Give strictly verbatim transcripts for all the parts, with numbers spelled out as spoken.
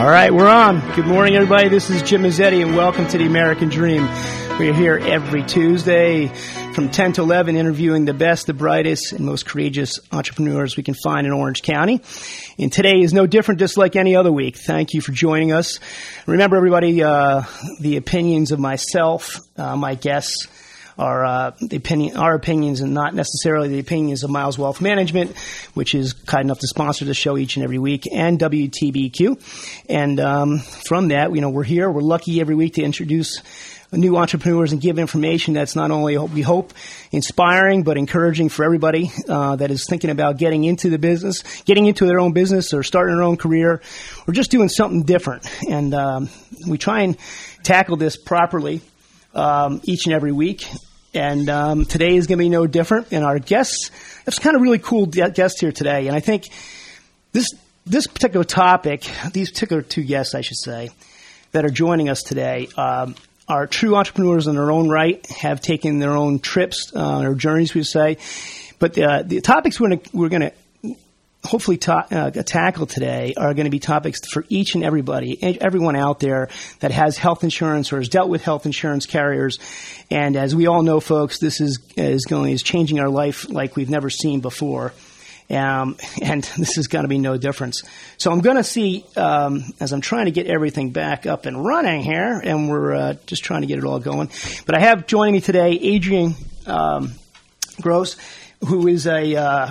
All right, we're on. Good morning, everybody. This is Jim Mazzetti, and welcome to the American Dream. We're here every Tuesday from ten to eleven, interviewing the best, the brightest, and most courageous entrepreneurs we can find in Orange County. And today is no different, just like any other week. Thank you for joining us. Remember, everybody, uh, the opinions of myself, uh, my guests, are uh, the opinion, our opinions, and not necessarily the opinions of Miles Wealth Management, which is kind enough to sponsor the show each and every week, and W T B Q. And um, from that, you know, we're here. We're lucky every week to introduce new entrepreneurs and give information that's not only, we hope, inspiring, but encouraging for everybody uh, that is thinking about getting into the business, getting into their own business or starting their own career, or just doing something different. And um, we try and tackle this properly um, each and every week. And um, today is going to be no different. And our guests, it's kind of really cool guest here today. And I think this this particular topic, these particular two guests, I should say, that are joining us today, um, are true entrepreneurs in their own right, have taken their own trips, uh, or journeys, we would say. But uh, the topics we're going to we're going to hopefully ta- uh, tackle today are going to be topics for each and everybody, everyone out there that has health insurance or has dealt with health insurance carriers. And as we all know, folks, this is is going is changing our life like we've never seen before. Um, and this is going to be no difference. So I'm going to see, um, as I'm trying to get everything back up and running here, and we're uh, just trying to get it all going. But I have joining me today Adrian um, Gross, who is a uh,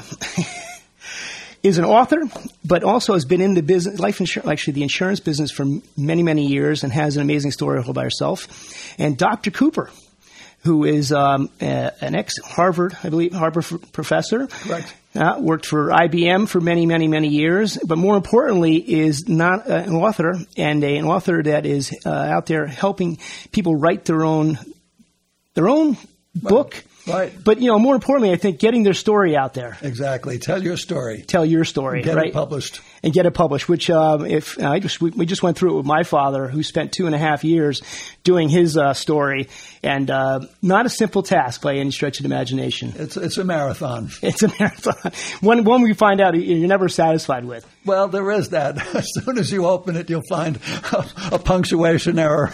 is an author, but also has been in the business, life insurance, actually the insurance business for many, many years, and has an amazing story all by herself. And Doctor Cooper, who is um, a, an ex-Harvard, I believe, Harvard f- professor. Correct. Uh, worked for I B M for many, many, many years, but more importantly is not uh, an author, and a, an author that is uh, out there helping people write their own their own book. Right. But, you know, more importantly, I think getting their story out there. Exactly. Tell your story. Tell your story. Get right? it published. And get it published, which um, if uh, I just we, we just went through it with my father, who spent two and a half years doing his uh, story, and uh, not a simple task by any stretch of the imagination. It's it's a marathon. It's a marathon. One one we find out you're never satisfied with. Well, there is that. As soon as you open it, you'll find a, a punctuation error.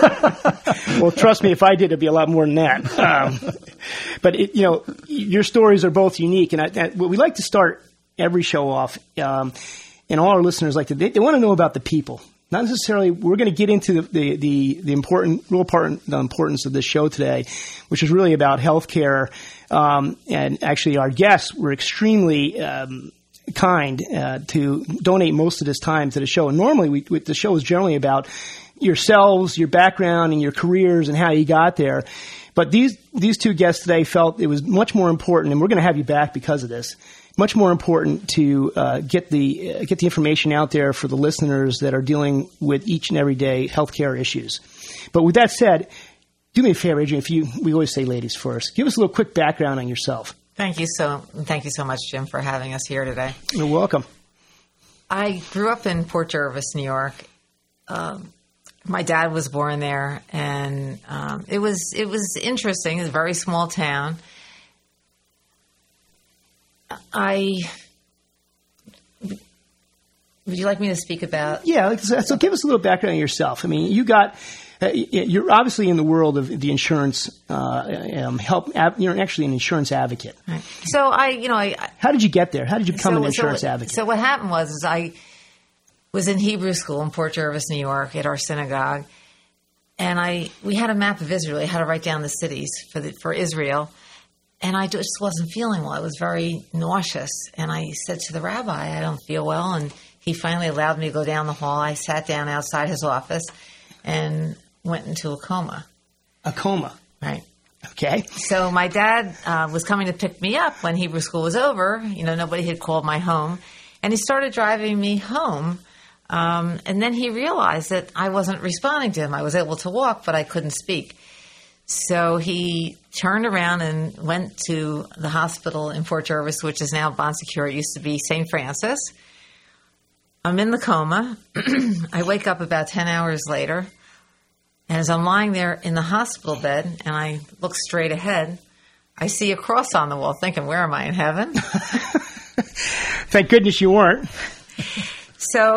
Well, trust me, if I did, it'd be a lot more than that. Um, but it, you know, your stories are both unique, and I, I, what we like to start every show off. Um, And all our listeners like to, they, they want to know about the people. Not necessarily, we're going to get into the, the, the, the important, real part, the importance of this show today, which is really about healthcare. Um, and actually our guests were extremely, um, kind, uh, to donate most of this time to the show. And normally we, we, the show is generally about yourselves, your background and your careers and how you got there. But these, these two guests today felt it was much more important, and we're going to have you back because of this. Much more important to uh, get the uh, get the information out there for the listeners that are dealing with each and every day healthcare issues. But with that said, do me a favor, Adrian. If you, we always say ladies first. Give us a little quick background on yourself. Thank you so thank you so much, Jim, for having us here today. You're welcome. I grew up in Port Jervis, New York. Um, my dad was born there, and um, it was it was interesting. It's a very small town. I would you like me to speak about? Yeah, so give us a little background on yourself. I mean, you got uh, you're obviously in the world of the insurance uh, um, help. You're actually an insurance advocate. Right. So I, you know, I. How did you get there? How did you become so, an insurance so, advocate? So what happened was, is I was in Hebrew school in Port Jervis, New York, at our synagogue, and I we had a map of Israel. I had to write down the cities for the, for Israel. And I just wasn't feeling well. I was very nauseous. And I said to the rabbi, I don't feel well. And he finally allowed me to go down the hall. I sat down outside his office and went into a coma. A coma. Right. Okay. So my dad uh, was coming to pick me up when Hebrew school was over. You know, nobody had called my home. And he started driving me home. Um, and then he realized that I wasn't responding to him. I was able to walk, but I couldn't speak. So he turned around and went to the hospital in Port Jervis, which is now Bon Secours. It used to be Saint Francis. I'm in the coma. I wake up about ten hours later. And as I'm lying there in the hospital bed and I look straight ahead, I see a cross on the wall thinking, where am I, in heaven? Thank goodness you weren't. So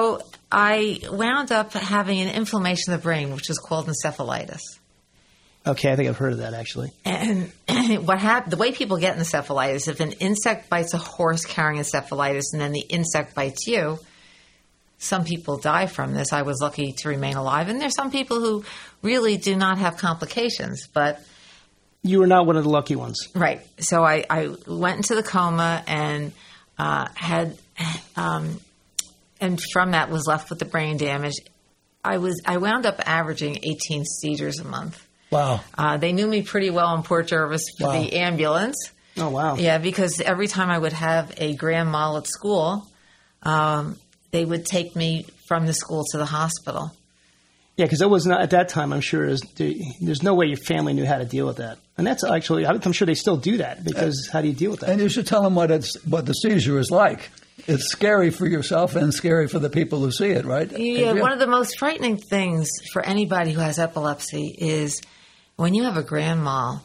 I wound up having an inflammation of the brain, which is called encephalitis. Okay, I think I've heard of that, actually. And what happened, the way people get encephalitis, if an insect bites a horse carrying encephalitis and then the insect bites you, some people die from this. I was lucky to remain alive. And there's some people who really do not have complications, but... You were not one of the lucky ones. Right. So I, I went into the coma and uh, had... Um, and from that was left with the brain damage. I was I wound up averaging eighteen seizures a month. Wow. Uh, they knew me pretty well in Port Jervis for Wow. the ambulance. Oh, wow. Yeah, because every time I would have a grand mal at school, um, they would take me from the school to the hospital. Yeah, because that was not, at that time, I'm sure, is, there's no way your family knew how to deal with that. And that's actually, I'm sure they still do that, because how do you deal with that? And you should tell them what it's what the seizure is like. It's scary for yourself and scary for the people who see it, right? Yeah, one of the most frightening things for anybody who has epilepsy is when you have a grand mal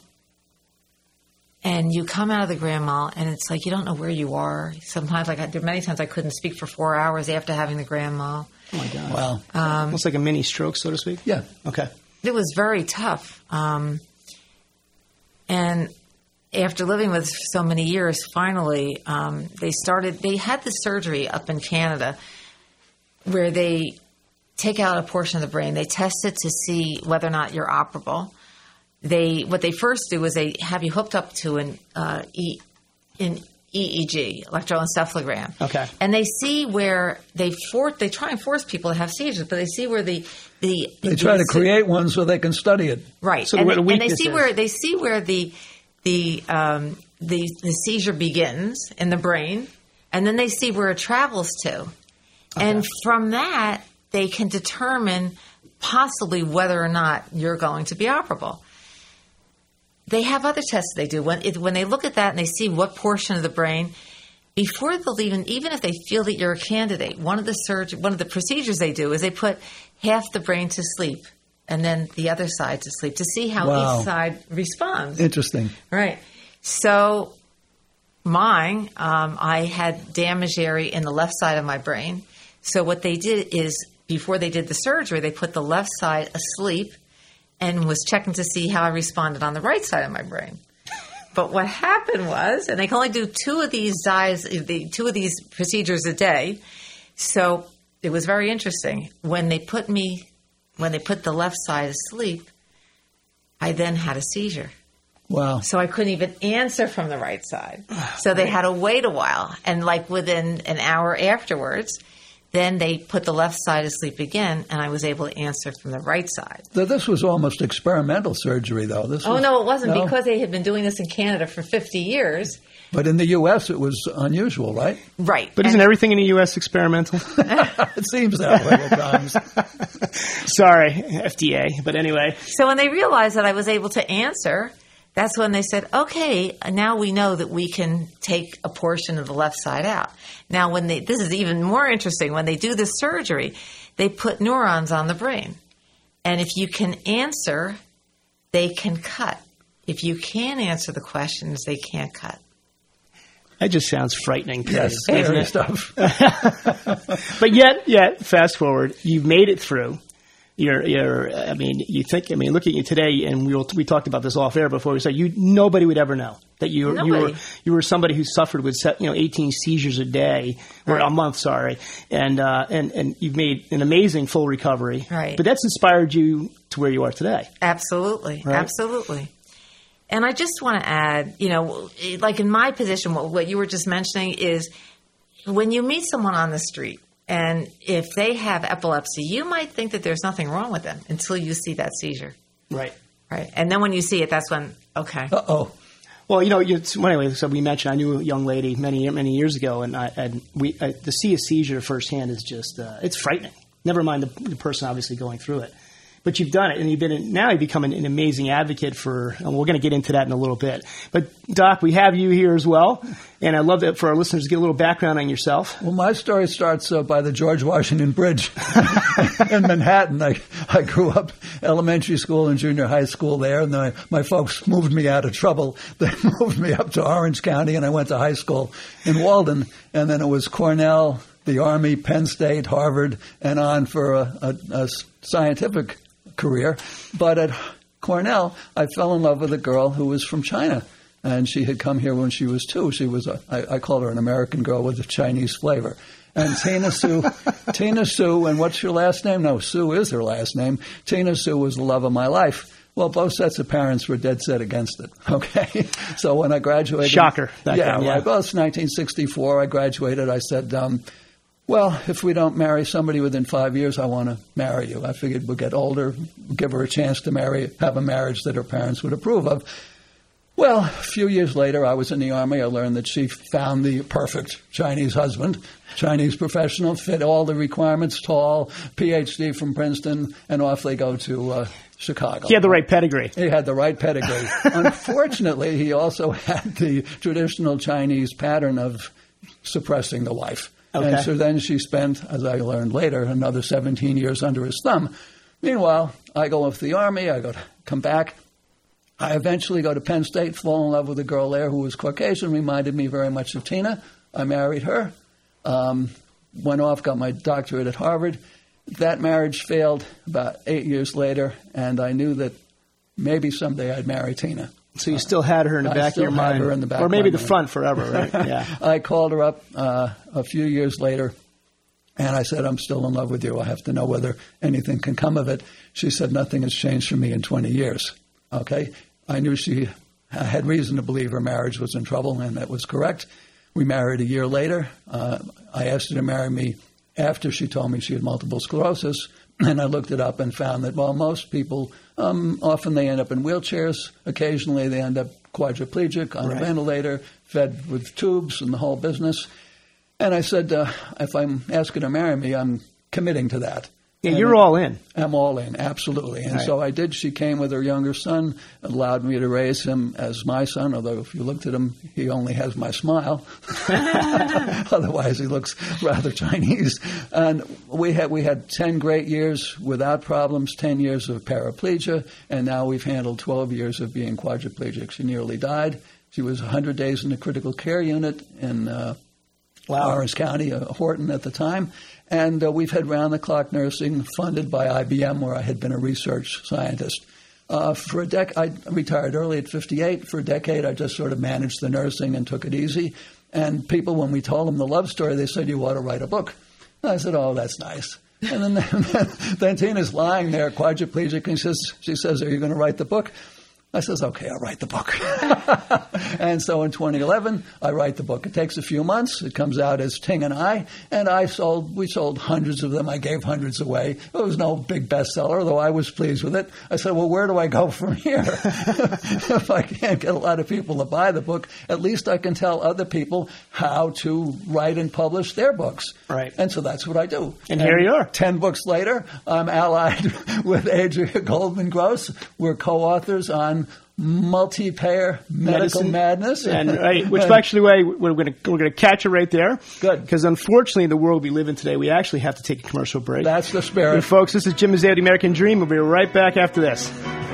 and you come out of the grand mal and it's like you don't know where you are. Sometimes, like I, there are many times I couldn't speak for four hours after having the grand mal. Oh, my God. Wow. Um, Almost like a mini stroke, so to speak? Yeah. Okay. It was very tough. Um, and after living with so many years, finally, um, they started, they had the surgery up in Canada where they take out a portion of the brain. They test it to see whether or not you're operable. They, what they first do is they have you hooked up to an, uh, e, an E E G, electroencephalogram. Okay. And they see where they for, they try and force people to have seizures, but they see where the, the They try the, to create one so they can study it. right. So and, where the they, and they weakness see is. where they see where the the um, the the seizure begins in the brain, and then they see where it travels to, okay. And from that they can determine possibly whether or not you're going to be operable. They have other tests they do when it, when they look at that and they see what portion of the brain. Before they'll even even if they feel that you're a candidate, one of the surg- one of the procedures they do is they put half the brain to sleep and then the other side to sleep to see how Wow. each side responds. Interesting. Right. So mine, um, I had damaged area in the left side of my brain. So what they did is before they did the surgery, they put the left side asleep and was checking to see how I responded on the right side of my brain. But what happened was, and they can only do two of these dyes, the two of these procedures a day. So it was very interesting. When they put me, when they put the left side asleep, I then had a seizure. Wow. So I couldn't even answer from the right side. So they had to wait a while. And like within an hour afterwards, then they put the left side asleep again, and I was able to answer from the right side. So this was almost experimental surgery, though. This Oh, was, no, it wasn't, no? because they had been doing this in Canada for fifty years. But in the U S it was unusual, right? Right. But isn't everything in the U S experimental? It seems that way at times. Sorry, F D A. But anyway. So when they realized that I was able to answer, that's when they said, okay, now we know that we can take a portion of the left side out. Now, when they, this is even more interesting, when they do the surgery, they put neurons on the brain. And if you can answer, they can cut. If you can't answer the questions, they can't cut. That just sounds frightening. Yes, doesn't scary it? stuff. But yet, yet, fast forward, you've made it through. You're, you're, I mean, you think, I mean, look at you today, and we we talked about this off air before. We said you, nobody would ever know that you, you were, Nobody. you were somebody who suffered with, you know, eighteen seizures a day, or Right. a month, sorry. And, uh, and, and you've made an amazing full recovery. Right. But that's inspired you to where you are today. Absolutely. Right. Absolutely. And I just want to add, you know, like in my position, what, what you were just mentioning is when you meet someone on the street, and if they have epilepsy, you might think that there's nothing wrong with them until you see that seizure. Right. Right. And then when you see it, that's when, okay. Uh-oh. Well, you know, you, well, anyway, so we mentioned I knew a young lady many many years ago, and I and we I, to see a seizure firsthand is just uh, it's frightening. Never mind the, the person obviously going through it, but you've done it, and you've been in, now you've become an, an amazing advocate for. And we're going to get into that in a little bit. But Doc, we have you here as well, and I'd love that for our listeners to get a little background on yourself. Well, my story starts uh, by the George Washington Bridge in Manhattan. I, I grew up elementary school and junior high school there, and then I, my folks moved me out of trouble. They moved me up to Orange County, and I went to high school in Walden, and then it was Cornell the Army, Penn State, Harvard, and on for a, a, a scientific career. But at Cornell, I fell in love with a girl who was from China. And she had come here when she was two. She was, a, I, I called her an American girl with a Chinese flavor. And Tina Sue, Tina Sue, and what's your last name? No, Sue is her last name. Tina Sue was the love of my life. Well, both sets of parents were dead set against it, okay? So when I graduated... Shocker. Back yeah, then, yeah. Right. Well, it's nineteen sixty-four. I graduated. I said, um, well, if we don't marry somebody within five years, I want to marry you. I figured we'll get older, give her a chance to marry, have a marriage that her parents would approve of. Well, a few years later, I was in the Army. I learned that she found the perfect Chinese husband, Chinese professional, fit all the requirements, tall, P H D from Princeton, and off they go to uh, Chicago. He had the right pedigree. He had the right pedigree. Unfortunately, he also had the traditional Chinese pattern of suppressing the wife. Okay. And so then she spent, as I learned later, another seventeen years under his thumb. Meanwhile, I go off to the Army. I go to come back. I eventually go to Penn State, fall in love with a girl there who was Caucasian, reminded me very much of Tina. I married her, um, went off, got my doctorate at Harvard. That marriage failed about eight years later, and I knew that maybe someday I'd marry Tina. So you still had her in the I back of still your had mind. her in the back or of maybe my the mind. front forever, right? Yeah. I called her up uh, a few years later, and I said, I'm still in love with you. I have to know whether anything can come of it. She said, nothing has changed for me in twenty years. Okay? I knew she had reason to believe her marriage was in trouble, and that was correct. We married a year later. Uh, I asked her to marry me after she told me she had multiple sclerosis, and I looked it up and found that, well, most people, um, often they end up in wheelchairs. Occasionally they end up quadriplegic, on right. a ventilator, fed with tubes and the whole business. And I said, uh, if I'm asking her to marry me, I'm committing to that. Yeah, And you're all in. I'm all in, absolutely. And right. so I did. She came with her younger son, allowed me to raise him as my son, although if you looked at him, he only has my smile. Otherwise, he looks rather Chinese. And we had we had ten great years without problems, ten years of paraplegia, and now we've handled twelve years of being quadriplegic. She nearly died. She was one hundred days in the critical care unit in uh, wow. Orange County, uh, Horton at the time. And uh, we've had round-the-clock nursing funded by I B M, where I had been a research scientist. Uh, for a dec- I retired early at fifty-eight. For a decade, I just sort of managed the nursing and took it easy. And people, when we told them the love story, they said, you ought to write a book. And I said, oh, that's nice. And then, then, then Tina's lying there, quadriplegic, and she says, she says, are you going to write the book? I says, okay, I'll write the book. And so in twenty eleven, I write the book. It takes a few months. It comes out as Ting and I, and I sold, we sold hundreds of them. I gave hundreds away. It was no big bestseller, although I was pleased with it. I said, well, where do I go from here? If I can't get a lot of people to buy the book, at least I can tell other people how to write and publish their books. Right. And so that's what I do. And, and here you are. Ten books later, I'm allied with Adria Goldman Gross. We're co-authors on multi-payer medical Medicine. madness, and right, which actually way we're going to we're going to catch it right there. Good, because unfortunately, in the world we live in today, we actually have to take a commercial break. That's the spirit, and folks. This is Jim Mazzeo, the American Dream. We'll be right back after this.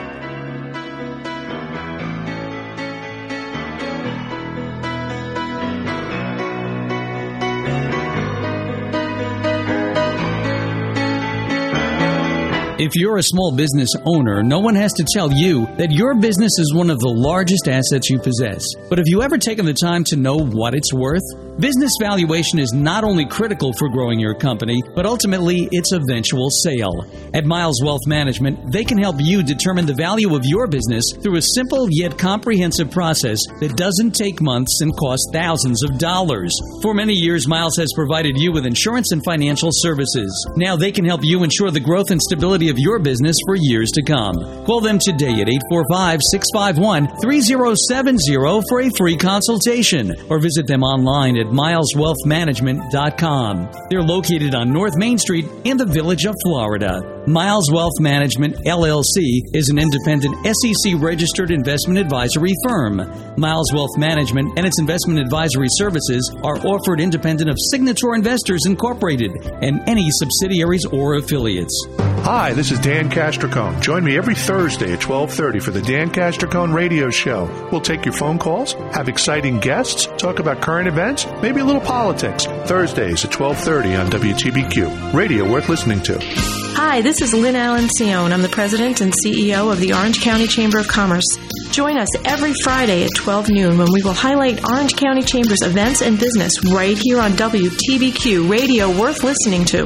If you're a small business owner, no one has to tell you that your business is one of the largest assets you possess. But have you ever taken the time to know what it's worth? Business valuation is not only critical for growing your company, but ultimately its eventual sale. At Miles Wealth Management, they can help you determine the value of your business through a simple yet comprehensive process that doesn't take months and cost thousands of dollars. For many years, Miles has provided you with insurance and financial services. Now they can help you ensure the growth and stability of your business for years to come. Call them today at eight four five, six five one, three zero seven zero for a free consultation, or visit them online at miles wealth management dot com. They're located on North Main Street in the Village of Florida. Miles Wealth Management, L L C, is an independent S E C-registered investment advisory firm. Miles Wealth Management and its investment advisory services are offered independent of Signature Investors Incorporated and any subsidiaries or affiliates. Hi, this is Dan Castricone. Join me every Thursday at twelve thirty for the Dan Castricone Radio Show. We'll take your phone calls, have exciting guests, talk about current events, maybe a little politics. Thursdays at twelve thirty on W T B Q. Radio worth listening to. Hi, this is Lynn Allen Cione. I'm the president and C E O of the Orange County Chamber of Commerce. Join us every Friday at twelve noon when we will highlight Orange County Chamber's events and business right here on W T B Q, radio worth listening to.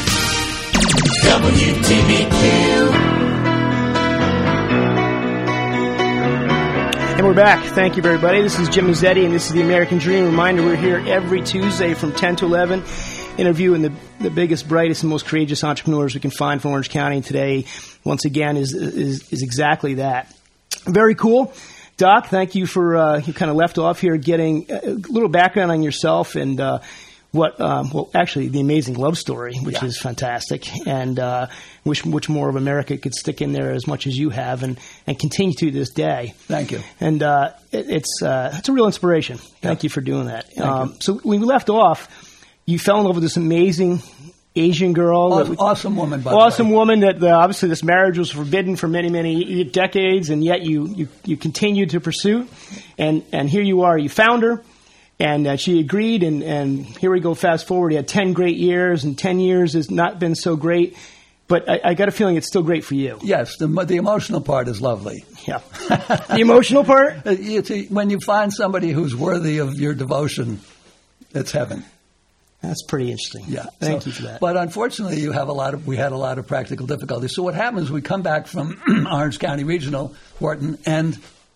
W T B Q. And we're back. Thank you, everybody. This is Jim Mazzetti, and this is the American Dream. Reminder, we're here every Tuesday from ten to eleven, interviewing the, the biggest, brightest, and most courageous entrepreneurs we can find from Orange County. And today, once again, is is, is exactly that. Very cool. Doc, thank you for, uh, you kind of left off here getting a little background on yourself and uh, what, um, well, actually, the amazing love story, which yeah. is fantastic, and uh, wish which more of America could stick in there as much as you have and, and continue to this day. Thank you. And uh, it, it's uh, it's a real inspiration. Thank yeah. you for doing that. Um, you. So when we left off, you fell in love with this amazing Asian girl. Awesome, awesome woman, by Awesome the way. woman that uh, obviously this marriage was forbidden for many, many decades, and yet you, you, you continued to pursue. And, and here you are. You found her, and uh, she agreed, and, and here we go, fast forward. You had ten great years, and ten years has not been so great. But I, I got a feeling it's still great for you. Yes, the, the emotional part is lovely. Yeah. The emotional part? You see, when you find somebody who's worthy of your devotion, it's heaven. That's pretty interesting. Yeah, thank so, you for that. But unfortunately, you have a lot of we had a lot of practical difficulties. So what happens? We come back from Orange County Regional, Wharton, and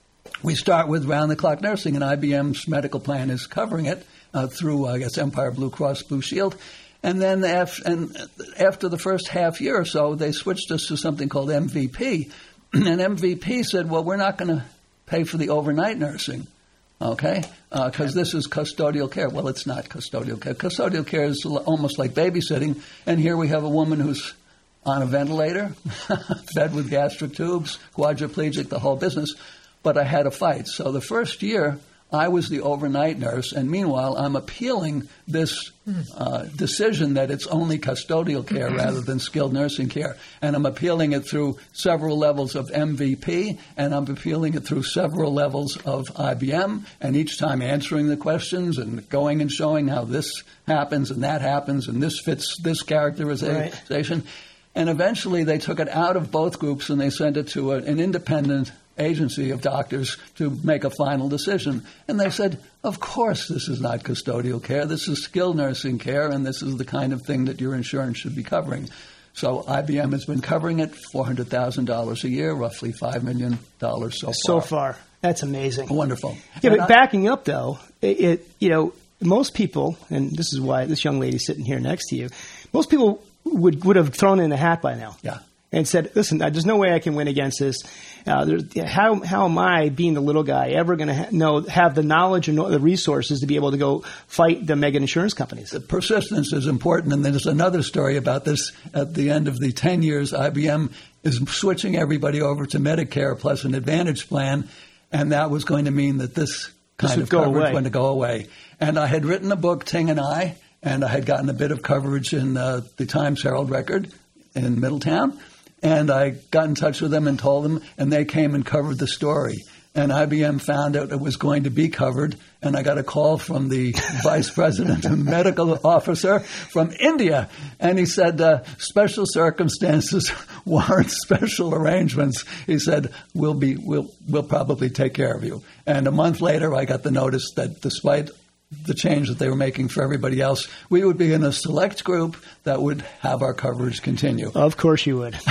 we start with round the clock nursing, and I B M's medical plan is covering it uh, through I guess Empire Blue Cross Blue Shield. And then after, and after the first half year or so, they switched us to something called M V P, and M V P said, "Well, we're not going to pay for the overnight nursing." Okay, because uh, this is custodial care. Well, it's not custodial care. Custodial care is almost like babysitting. And here we have a woman who's on a ventilator, fed with gastric tubes, quadriplegic, the whole business. But I had a fight. So the first year, I was the overnight nurse. And meanwhile, I'm appealing this uh, decision that it's only custodial care rather than skilled nursing care. And I'm appealing it through several levels of M V P, and I'm appealing it through several levels of I B M, and each time answering the questions and going and showing how this happens and that happens and this fits this characterization. Right. And eventually they took it out of both groups and they sent it to a, an independent agency of doctors to make a final decision. And they said, of course this is not custodial care. This is skilled nursing care, and this is the kind of thing that your insurance should be covering. So I B M has been covering it, four hundred thousand dollars a year, roughly five million dollars so far. So far. That's amazing. Wonderful. Yeah, and but I, backing up, though, it, it you know, most people, and this is why this young lady's sitting here next to you, most people would, would have thrown in the hat by now. Yeah. And said, listen, there's no way I can win against this. Uh, how how am I, being the little guy, ever going to ha- know have the knowledge and the resources to be able to go fight the mega insurance companies? The persistence is important, and there's another story about this. At the end of the ten years, I B M is switching everybody over to Medicare plus an Advantage plan, and that was going to mean that this kind this of coverage was going to go away. And I had written a book, Ting and I, and I had gotten a bit of coverage in uh, the Times Herald Record in Middletown. And I got in touch with them and told them, and they came and covered the story. And I B M found out it was going to be covered, and I got a call from the vice president and medical officer from India. And he said, uh, special circumstances warrant special arrangements. He said, we'll, be, we'll, we'll probably take care of you. And a month later, I got the notice that despite the change that they were making for everybody else, we would be in a select group that would have our coverage continue. Of course you would.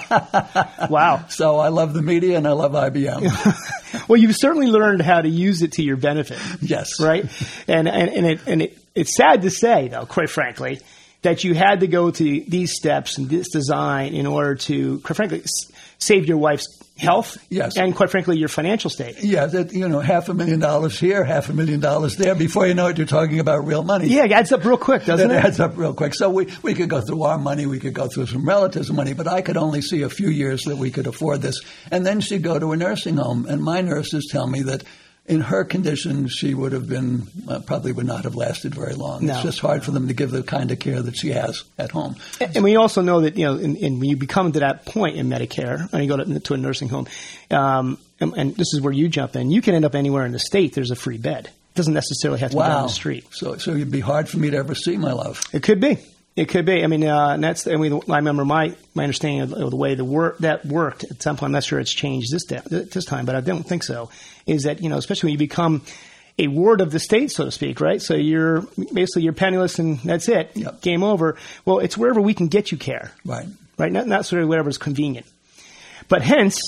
Wow. So I love the media and I love I B M. Well, you've certainly learned how to use it to your benefit. Yes. Right? And and, and, it, and it, it's sad to say, though, quite frankly, that you had to go to these steps and this design in order to, quite frankly, save your wife's health, yes, and quite frankly, your financial state. Yeah, that, you know, half a million dollars here, half a million dollars there. Before you know it, you're talking about real money. Yeah, it adds up real quick, doesn't it? It adds up real quick. So we, we could go through our money, we could go through some relatives' money, but I could only see a few years that we could afford this. And then she'd go to a nursing home, and my nurses tell me that in her condition, she would have been uh, probably would not have lasted very long. No. It's just hard for them to give the kind of care that she has at home. And we also know that, you know, in, in, when you become to that point in Medicare, and you go to, to a nursing home, um, and, and this is where you jump in, you can end up anywhere in the state. There's a free bed. It doesn't necessarily have to Wow. be down the street. So, so it'd be hard for me to ever see my love. It could be. It could be. I mean, uh, and that's. I mean, I remember my, my understanding of, of the way the work that worked at some point. I'm not sure it's changed this da- this time, but I don't think so. Is that, you know, especially when you become a ward of the state, so to speak, right? So you're basically you're penniless, and that's it. Yep. Game over. Well, it's wherever we can get you care, Right. right? Not not sort of whatever is convenient. But hence,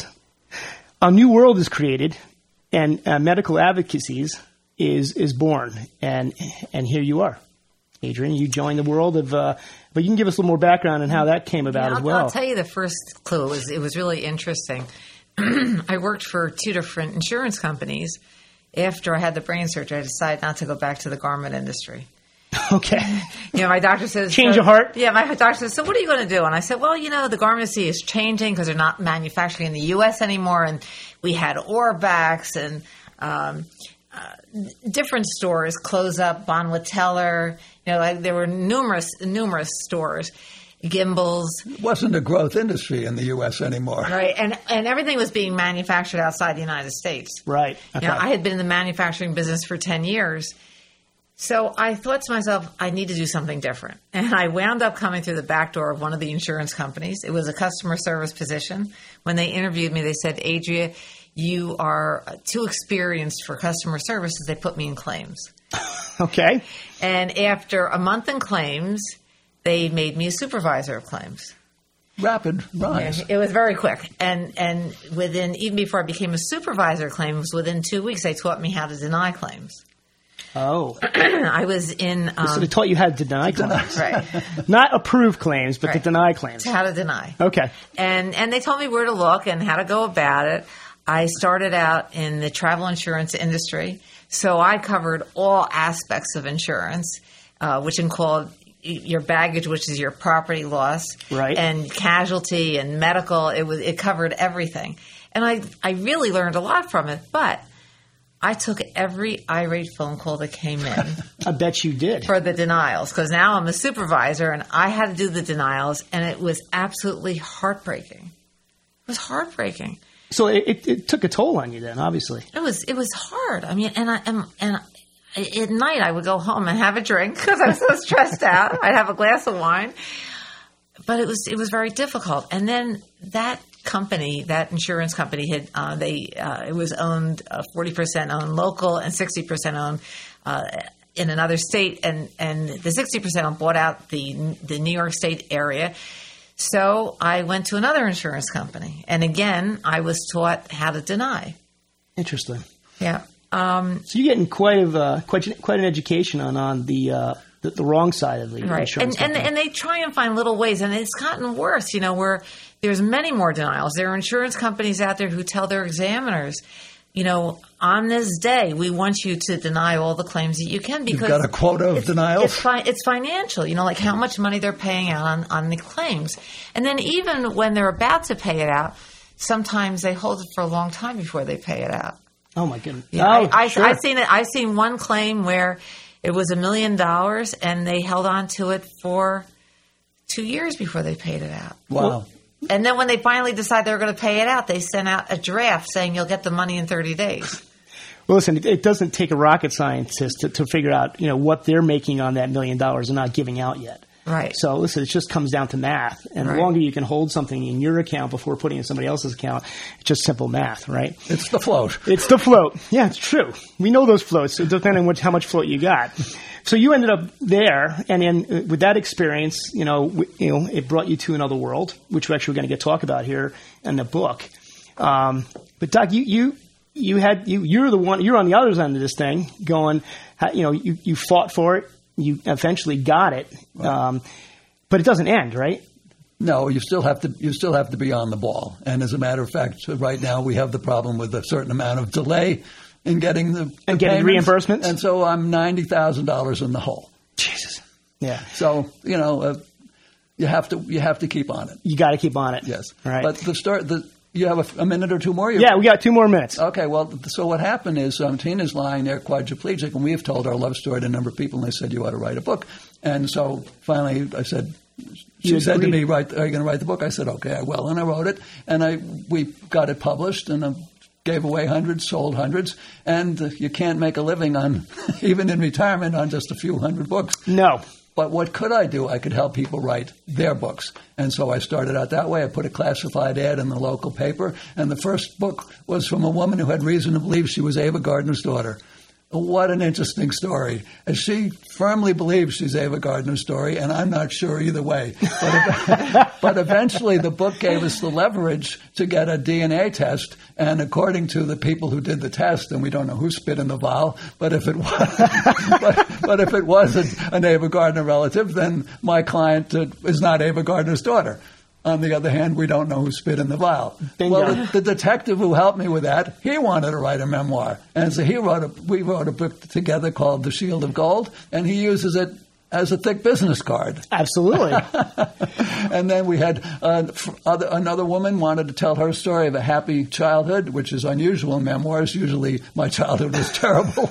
a new world is created, and uh, medical advocacies is is born, and and here you are. Adrienne, you joined the world of, uh, but you can give us a little more background on how that came about Yeah, as I'll, well. I'll tell you the first clue. It was, it was really interesting. I worked for two different insurance companies. After I had the brain surgery, I decided not to go back to the garment industry. Okay. You know, my doctor says... Change so, of heart? Yeah, my doctor says, so what are you going to do? And I said, well, you know, the garment industry is changing because they're not manufacturing in the U S anymore. And we had Orbax and... Um, Uh, different stores close up. Bonwit Teller, you know, like there were numerous, numerous stores. Gimbals, It wasn't a growth industry in the U S anymore. right? And and everything was being manufactured outside the United States. Right. Okay. You know, I had been in the manufacturing business for ten years. So I thought to myself, I need to do something different. And I wound up coming through the back door of one of the insurance companies. It was a customer service position. When they interviewed me, they said, Adria, you are too experienced for customer services. They put me in claims. Okay. And after a month in claims, they made me a supervisor of claims. Rapid rise. It was very quick. And and within, even before I became a supervisor of claims, within two weeks, they taught me how to deny claims. Oh. I was in... Um, So they taught you how to deny claims. right. Not approve claims, but Right. to deny claims. How to deny. Okay. And and they told me where to look and how to go about it. I started out in the travel insurance industry, so I covered all aspects of insurance, uh, which included your baggage, which is your property loss, Right. and casualty and medical. It was it covered everything, and I I really learned a lot from it. But I took every irate phone call that came in. I bet you did. For the denials, because now I'm a supervisor and I had to do the denials, and it was absolutely heartbreaking. It was heartbreaking. So it, it, it took a toll on you then, obviously. It was it was hard. I mean, and I and, and at night I would go home and have a drink because I was so stressed out. I'd have a glass of wine, but it was it was very difficult. And then that company, that insurance company, had uh, they uh, it was owned uh, forty percent owned local and sixty percent owned uh, in another state, and and the sixty percent owned bought out the the New York State area. So I went to another insurance company, and again I was taught how to deny. Interesting. Yeah. Um, So you're getting quite of uh, quite quite an education on on the uh, the, the wrong side of the right. insurance And, and company. and they try and find little ways, and it's gotten worse. You know, where there's many more denials. There are insurance companies out there who tell their examiners, you know, on this day we want you to deny all the claims that you can because You've got a quota of it's, denials? It's, fi- it's financial. You know, like how much money they're paying out on, on the claims, and then even when they're about to pay it out, sometimes they hold it for a long time before they pay it out. Oh my goodness! Yeah, oh, I, I, sure. I've seen it. I've seen one claim where it was a million dollars, and they held on to it for two years before they paid it out. Wow. And then when they finally decide they were going to pay it out, they sent out a draft saying you'll get the money in thirty days. Well, listen, it, it doesn't take a rocket scientist to, to figure out, you know, what they're making on that million dollars and not giving out yet. Right. So, listen, it just comes down to math. And Right. the longer you can hold something in your account before putting it in somebody else's account, it's just simple math, right? It's the float. It's the float. Yeah, it's true. We know those floats, so depending on what, how much float you got. So you ended up there, and then uh, with that experience, you know, w- you know, it brought you to another world, which we're actually going to get talk about here in the book. Um, but Doc, you you you had you you're the one you're on the other end of this thing, going, you know, you you fought for it, you eventually got it, um, but it doesn't end, right? No, you still have to you still have to be on the ball. And as a matter of fact, right now we have the problem with a certain amount of delay in getting the, the And getting payments. reimbursements? And so I'm ninety thousand dollars in the hole. Jesus. Yeah. So, you know, uh, you have to you have to keep on it. You got to keep on it. Yes. Right. But the start the You have a, a minute or two more? You're Yeah, we got two more minutes. Okay, well, so what happened is um, Tina's lying there quadriplegic, and we have told our love story to a number of people, and they said, you ought to write a book. And so finally I said, she You said to agreed. me, "Write, are you going to write the book?" I said, okay, I will. And I wrote it, and I we got it published, and I gave away hundreds, sold hundreds, and uh, you can't make a living on, even in retirement, on just a few hundred books. No. But what could I do? I could help people write their books. And so I started out that way. I put a classified ad in the local paper. And the first book was from a woman who had reason to believe she was Ava Gardner's daughter. What an interesting story. And she firmly believes she's Ava Gardner's story, and I'm not sure either way. But, but eventually the book gave us the leverage to get a D N A test, and according to the people who did the test, and we don't know who spit in the vial, but if it was, but, but if it was an, an Ava Gardner relative, then my client uh, is not Ava Gardner's daughter. On the other hand, we don't know who spit in the vial. Bingo. Well, the, the detective who helped me with that, he wanted to write a memoir. And so he wrote a, we wrote a book together called The Shield of Gold, and he uses it as a thick business card. Absolutely. And then we had uh, other, another woman wanted to tell her story of a happy childhood, which is unusual in memoirs. Usually my childhood was terrible.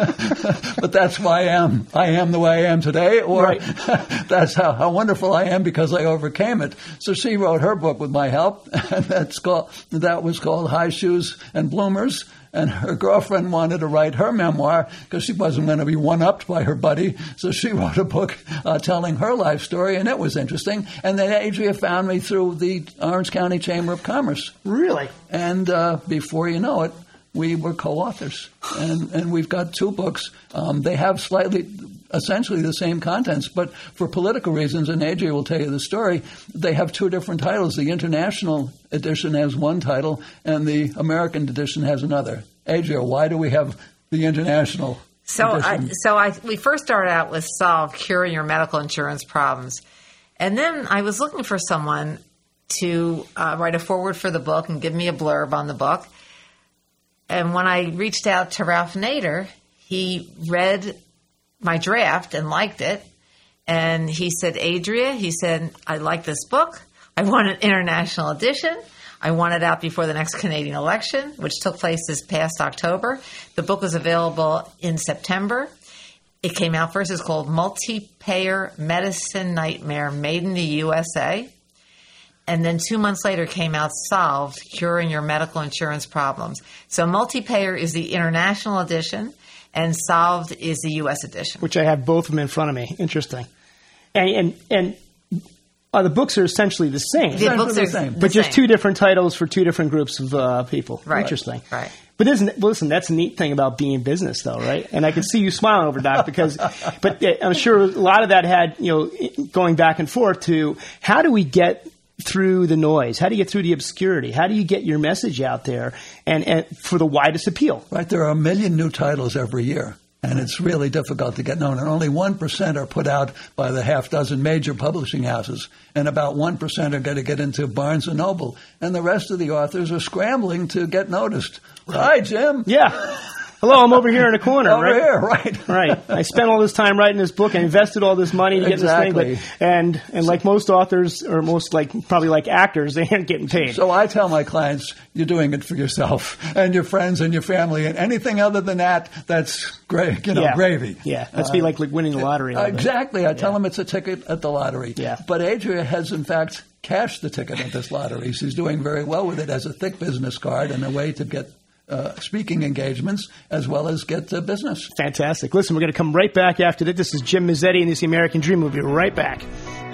But that's why I am. I am the way I am today, or Right. that's how, how wonderful I am because I overcame it. So she wrote her book with my help, and that's called, that was called High Shoes and Bloomers. And her girlfriend wanted to write her memoir because she wasn't going to be one-upped by her buddy. So she wrote a book uh, telling her life story, and it was interesting. And then Adria found me through the Orange County Chamber of Commerce. Really? And uh, before you know it, we were co-authors. And, and we've got two books. Um, they have slightly, essentially the same contents, but for political reasons, and Adria will tell you the story, they have two different titles. The international edition has one title, and the American edition has another. Adria, why do we have the international So, I, edition? so I we first started out with Solve, curing your medical insurance problems, and then I was looking for someone to uh, write a foreword for the book and give me a blurb on the book. And when I reached out to Ralph Nader, he read my draft and liked it, and he said, "Adria," he said, "I like this book. I want an international edition. I want it out before the next Canadian election," which took place this past October. The book was available in September. It came out first. It's called Multi-Payer Medicine Nightmare, Made in the U S A. And then two months later came out Solved, Curing Your Medical Insurance Problems. So Multi-Payer is the international edition, and Solved is the U S edition. Which I have both of them in front of me. Interesting. And and, and uh, the books are essentially the same. The books the are same. the But just same. two different titles for two different groups of uh, people. Right. Interesting. Right. But isn't well, listen, that's a neat thing about being in business, though, right? And I can see you smiling over Doc because, but uh, I'm sure a lot of that had, you know, going back and forth to how do we get through the noise? How do you get through the obscurity? How do you get your message out there and, and for the widest appeal? Right, there are a million new titles every year, and it's really difficult to get known. And only one percent are put out by the half dozen major publishing houses, and about one percent are going to get into Barnes and Noble. And the rest of the authors are scrambling to get noticed. Hi, Jim. Yeah. Hello, I'm over here in the corner, Over right? here, right. Right. I spent all this time writing this book. I invested all this money to get Exactly. this thing. But, and and like most authors, or most like probably like actors, they aren't getting paid. So I tell my clients, you're doing it for yourself and your friends and your family, and anything other than that, that's great, you know, yeah. gravy. Yeah. That's be like, like winning the lottery. a little bit. Exactly. I tell them it's a ticket at the lottery. Yeah. But Adria has, in fact, cashed the ticket at this lottery. She's doing very well with it as a thick business card and a way to get uh, speaking engagements as well as get uh, business. Fantastic. Listen, we're going to come right back after this. This is Jim Mazzetti, and this is the American Dream. We'll be right back.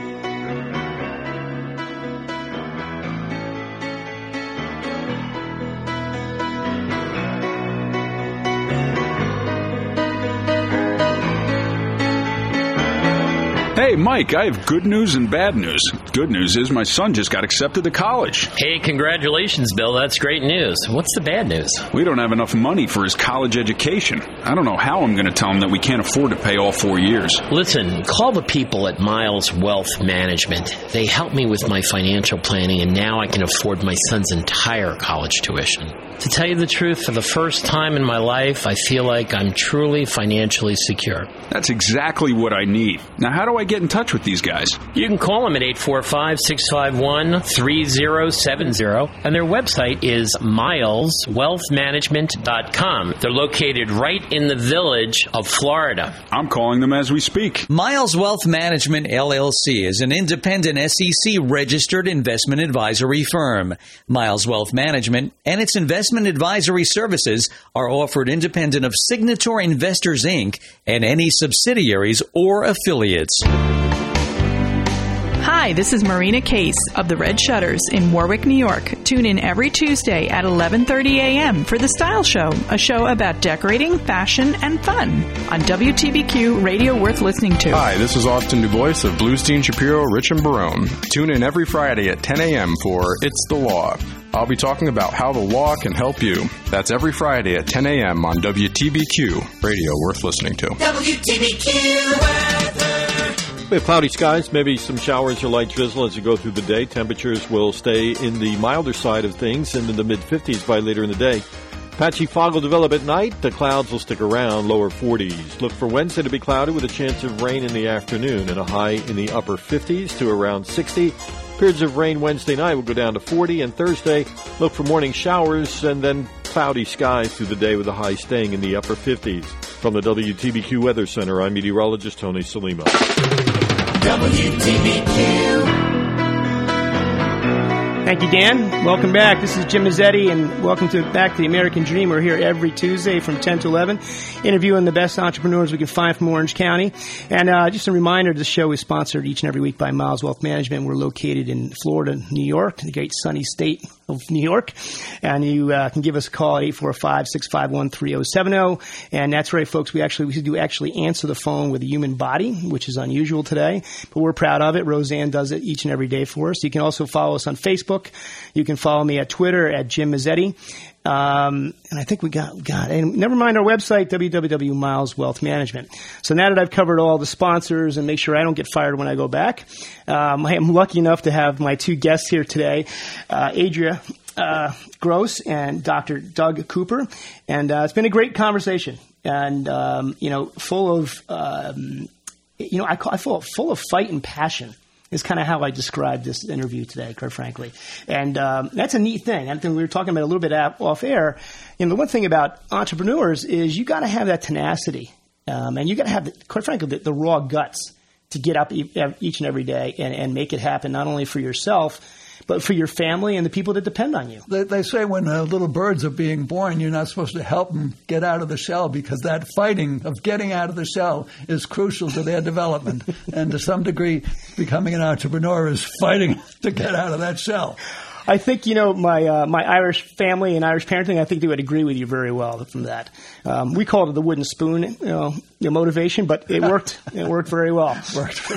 Hey, Mike, I have good news and bad news. Good news is my son just got accepted to college. Hey, congratulations, Bill. That's great news. What's the bad news? We don't have enough money for his college education. I don't know how I'm going to tell him that we can't afford to pay all four years. Listen, call the people at Miles Wealth Management. They help me with my financial planning, and now I can afford my son's entire college tuition. To tell you the truth, for the first time in my life, I feel like I'm truly financially secure. That's exactly what I need. Now, how do I get get in touch with these guys? You can call them at eight four five, six five one, three zero seven zero, and their website is miles wealth management dot com. They're located right in the village of Florida. I'm calling them as we speak. Miles Wealth Management, L L C, is an independent S E C-registered investment advisory firm. Miles Wealth Management and its investment advisory services are offered independent of Signature Investors, Incorporated and any subsidiaries or affiliates. Hi, this is Marina Case of the Red Shutters in Warwick, New York. Tune in every Tuesday at eleven thirty a.m. for The Style Show, a show about decorating, fashion, and fun on W T B Q, radio worth listening to. Hi, this is Austin DuBois of Bluestein, Shapiro, Rich and Barone. Tune in every Friday at ten a.m. for It's the Law. I'll be talking about how the law can help you. That's every Friday at ten a.m. on W T B Q, radio worth listening to. W T B Q weather. We have cloudy skies, maybe some showers or light drizzle as you go through the day. Temperatures will stay in the milder side of things and in the mid-fifties by later in the day. Patchy fog will develop at night. The clouds will stick around, lower forties. Look for Wednesday to be cloudy with a chance of rain in the afternoon and a high in the upper fifties to around sixty. Periods of rain Wednesday night will go down to forty, and Thursday, look for morning showers and then cloudy skies through the day with a high staying in the upper fifties. From the W T B Q Weather Center, I'm meteorologist Tony Salima. W T B Q. Thank you, Dan. Welcome back. This is Jim Mazzetti, and welcome to back to the American Dream. We're here every Tuesday from ten to eleven, interviewing the best entrepreneurs we can find from Orange County. And uh, just a reminder, this show is sponsored each and every week by Miles Wealth Management. We're located in Florida, New York, the great sunny state of New York. And you uh, can give us a call at eight four five, six five one, three zero seven zero. And that's right, folks. We actually we do actually answer the phone with a human body, which is unusual today, but we're proud of it. Roseanne does it each and every day for us. You can also follow us on Facebook. You can follow me at Twitter at Jim Mazzetti. Um, and I think we got, got, and never mind our website, w w w dot miles wealth management. So now that I've covered all the sponsors and make sure I don't get fired when I go back, um, I am lucky enough to have my two guests here today, uh, Adria uh, Gross and Doctor Doug Cooper. And uh, it's been a great conversation and, um, you know, full of, um, you know, I call I feel full of fight and passion. Is kind of how I described this interview today, quite frankly. And um, that's a neat thing. I think we were talking about it a little bit off air. You know, the one thing about entrepreneurs is you got to have that tenacity. Um, and you got to have, the, quite frankly, the, the raw guts to get up e- each and every day and, and make it happen, not only for yourself, but for your family and the people that depend on you. They, they say when uh, little birds are being born, you're not supposed to help them get out of the shell because that fighting of getting out of the shell is crucial to their development. And to some degree, becoming an entrepreneur is fighting to get out of that shell. I think, you know, my uh, my Irish family and Irish parenting, I think they would agree with you very well from that. Um, we called it the wooden spoon, you know, your motivation, but it worked. It worked very well. Worked.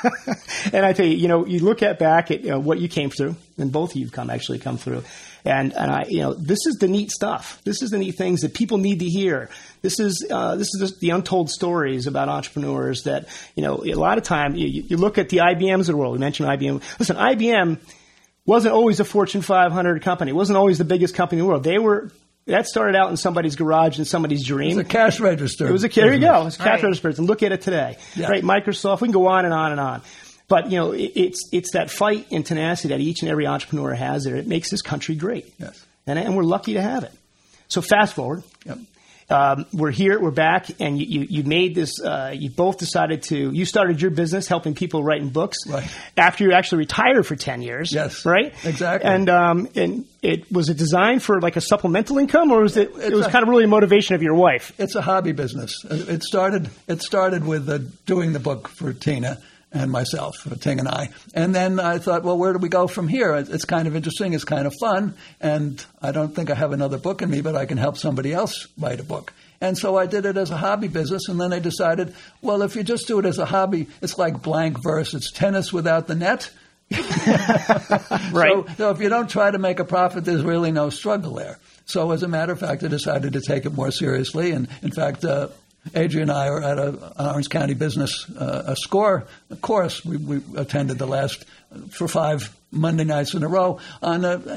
And I tell you, you know, you look at back at you know, what you came through, and both of you come actually come through. And, and I, you know, this is the neat stuff. This is the neat things that people need to hear. This is, uh, this is the untold stories about entrepreneurs that, you know, a lot of time you, you look at the I B Ms of the world. We mentioned I B M. Listen, I B M wasn't always a Fortune five hundred company. It wasn't always the biggest company in the world. They were, that started out in somebody's garage in somebody's dream. It was a cash register. It was a, there you go. It was a cash right. register. And look at it today. Yeah. Right? Microsoft, we can go on and on and on. But, you know, it, it's, it's that fight and tenacity that each and every entrepreneur has there. It makes this country great. Yes. And, and we're lucky to have it. So fast forward. Yep. Um, we're here, we're back, and you, you, you made this, uh, you both decided to, you started your business helping people writing books right. after you actually retired for ten years. Yes. Right? Exactly. And, um, and it, was it designed for like a supplemental income, or was it, it's it was a, kind of really a motivation of your wife? It's a hobby business. It started, it started with uh, doing the book for Tina and myself, Ting and I. And then I thought, well, where do we go from here? It's kind of interesting. It's kind of fun. And I don't think I have another book in me, but I can help somebody else write a book. And so I did it as a hobby business. And then I decided, well, if you just do it as a hobby, it's like blank verse. It's tennis without the net. Right. So, so if you don't try to make a profit, there's really no struggle there. So as a matter of fact, I decided to take it more seriously. And in fact, uh, Adria and I are at a, an Orange County Business uh, a SCORE a course we, we attended the last for five Monday nights in a row on uh,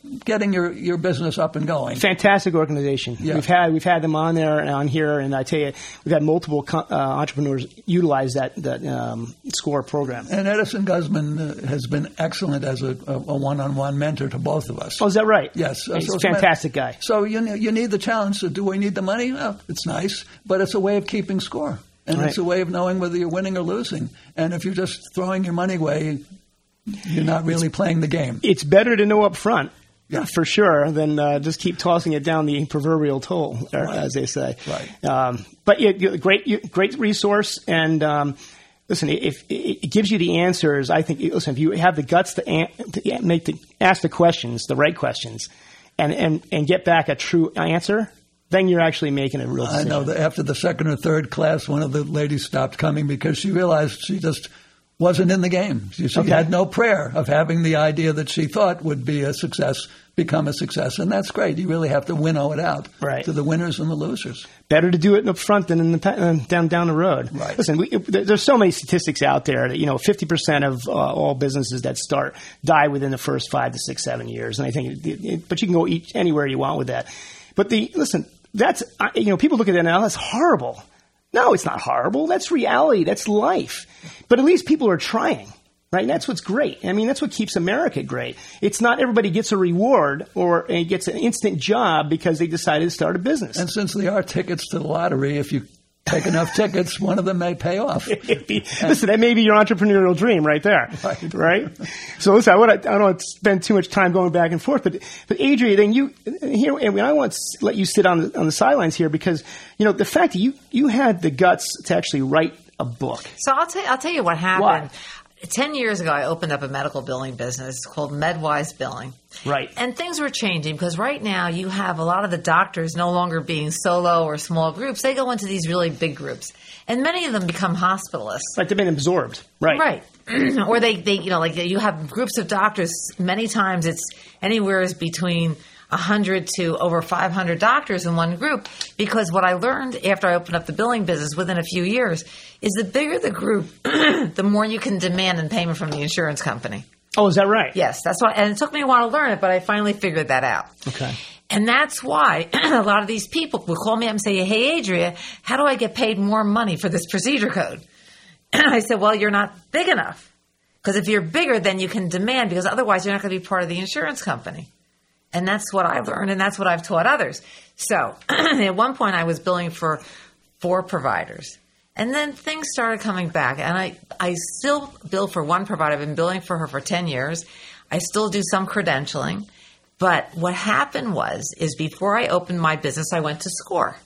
getting your, your business up and going. Fantastic organization. Yeah. We've had we've had them on there and on here, and I tell you, we've had multiple co- uh, entrepreneurs utilize that that um, SCORE program. And Edison Guzman uh, has been excellent as a, a, a one-on-one mentor to both of us. Oh, is that right? Yes. He's so a fantastic guy. So you you need the challenge. So do we need the money? Well, it's nice, but it's a way of keeping score. And Right. it's a way of knowing whether you're winning or losing. And if you're just throwing your money away, you're not really playing the game. It's better to know up front, Yeah. for sure, than uh, just keep tossing it down the proverbial toll, or, Right. as they say. Right. Um, but yeah, you- great, you- great resource, and um, listen, if it, it gives you the answers, I think. Listen, if you have the guts to, an, to make the ask the questions, the right questions, and and and get back a true answer, then you're actually making a real decision. I know that after the second or third class, one of the ladies stopped coming because she realized she just wasn't in the game. She, she Okay. had no prayer of having the idea that she thought would be a success become a success. And that's great. You really have to winnow it out Right. to the winners and the losers. Better to do it up front than in the, uh, down down the road. Right. Listen, we, there- there's so many statistics out there that, you know, fifty percent of uh, all businesses that start die within the first five to six, seven years. And I think, it, it, but you can go each, anywhere you want with that. But the listen, that's uh, you know, people look at that now. That's horrible. No, it's not horrible. That's reality. That's life. But at least people are trying. Right? And that's what's great. I mean, that's what keeps America great. It's not everybody gets a reward or uh, gets an instant job because they decided to start a business. And since there are tickets to the lottery, if you take enough tickets, one of them may pay off. Listen, that may be your entrepreneurial dream right there. Right. Right? So listen, I, wanna, I don't want to spend too much time going back and forth, but but Adria, then you here, and I want to let you sit on the, on the sidelines here because, you know, the fact that you, you had the guts to actually write a book. So I'll tell I'll tell you what happened. Why? Ten years ago, I opened up a medical billing business called MedWise Billing. Right. And things were changing because right now you have a lot of the doctors no longer being solo or small groups. They go into these really big groups. And many of them become hospitalists. Like they've been absorbed. Right. Right. Or they, they, you know, like you have groups of doctors. Many times it's anywhere between one hundred to over five hundred doctors in one group. Because what I learned after I opened up the billing business within a few years is the bigger the group, the more you can demand in payment from the insurance company. Oh, is that right? Yes, that's why. And it took me a while to learn it, but I finally figured that out. Okay. And that's why a lot of these people will call me up and say, hey, Adria, how do I get paid more money for this procedure code? And I said, well, you're not big enough. Because if you're bigger, then you can demand, because otherwise you're not going to be part of the insurance company. And that's what I learned, and that's what I've taught others. So at one point I was billing for four providers. And then things started coming back. And I, I still bill for one provider. I've been billing for her for ten years. I still do some credentialing. But what happened was, is before I opened my business, I went to SCORE.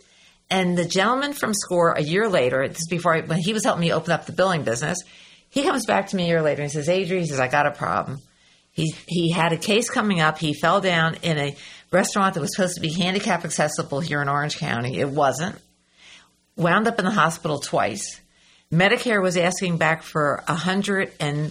And the gentleman from SCORE, a year later, this is before I, when he was helping me open up the billing business, he comes back to me a year later and he says, Adria, he says, I got a problem. He he had a case coming up. He fell down in a restaurant that was supposed to be handicap accessible here in Orange County. It wasn't. Wound up in the hospital twice. Medicare was asking back for one hundred